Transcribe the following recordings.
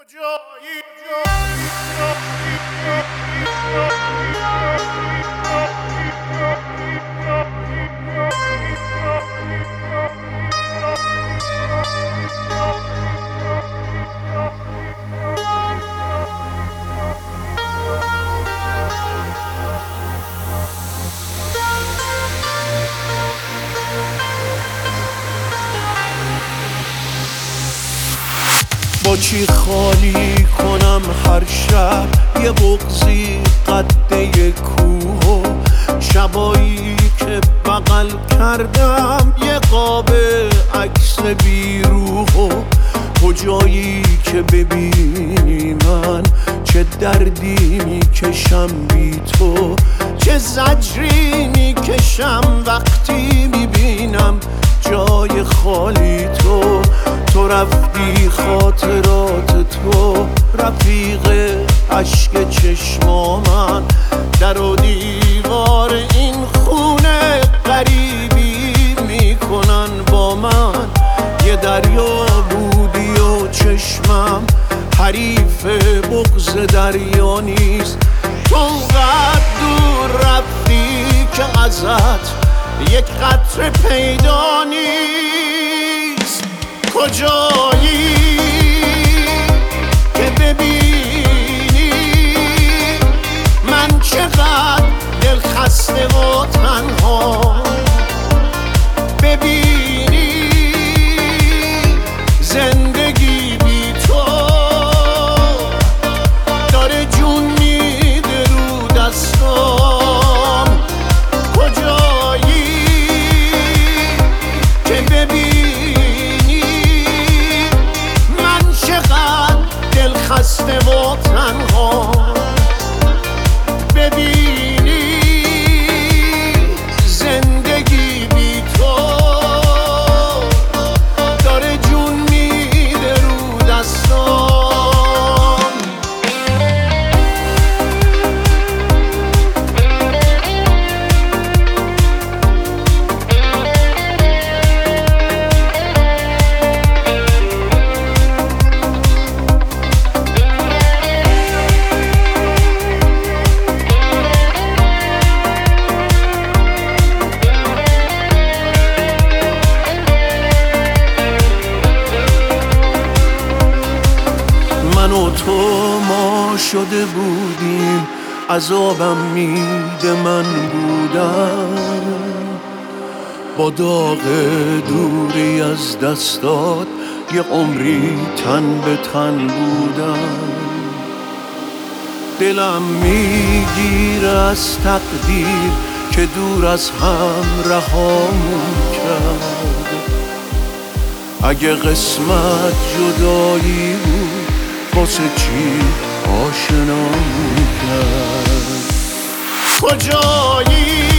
با چی خالی کنم هر شب یه بغضی قده کوه، شبایی که بغل کردم یه قاب عکس بیروح، کجایی که ببینی من چه دردی میکشم بی تو، چه زجری میکشم وقتی میبینم جای خالی تو. تو رفتی خاطرات تو رفیق عشق چشما من، در و دیوار این خونه غریبی میکنن با من. یه دریا بودی و چشمم حریف بغض دریا نیست، تو اونقدر دور رفتی که ازت یک قطره پیدا نیست. کجایی که ببینی من چقدر دل خسته و تنها، ببینی زندگی بی تو داره جون میده رو دستام. کجایی که ببینی من چقدر دل خسته و تنها، ببینی زندگی بی تو داره جون میده رو دستام. من و تو ما شده بودیم، عذابم میده من بودم، با داغ دوری از دستات یه عمری تن به تن بودم. دلم میگیره از تقدیر که دور از هم رهامون کرد. اگه قسمت جدایی بود واسه چی آشنامون کرد؟ کجایی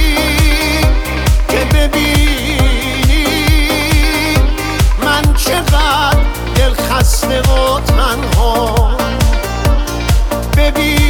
که ببینی من چقدر دل خسته و تنها، ببینی